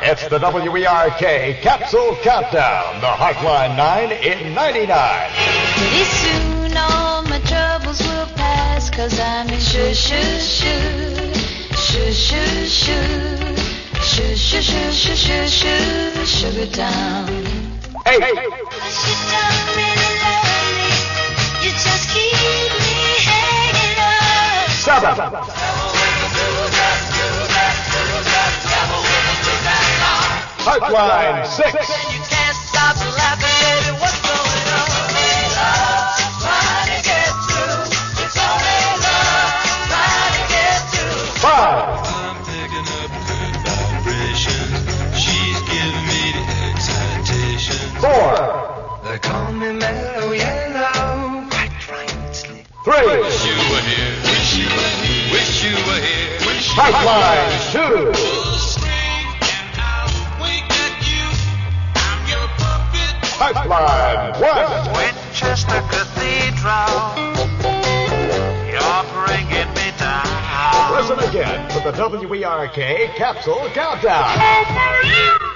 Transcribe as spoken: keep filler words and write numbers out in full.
It's the W E R K Capsule Countdown, the Hotline nine in ninety-nine. Pretty soon all my troubles will pass, cause I'm in shoo shoo shoo, shoo shoo shoo, shoo shoo shoo shoo shoo shoo, Sugar Town. Hey, hey. You don't really love me, you just keep me hanging on. Seven. Hotline six. You can't stop laughing, baby, what's going on? Love, trying to get through. It's only love, trying to get through. Five. I'm picking up good vibrations. She's giving me the excitation. Four. They call me mellow yellow, quite right. Three. Wish you were here. Wish you were here. Wish you were here. Wish you Hotline two. Hotline one. Winchester Cathedral, you're bringing me down. Listen again to the W E R K Capsule Countdown.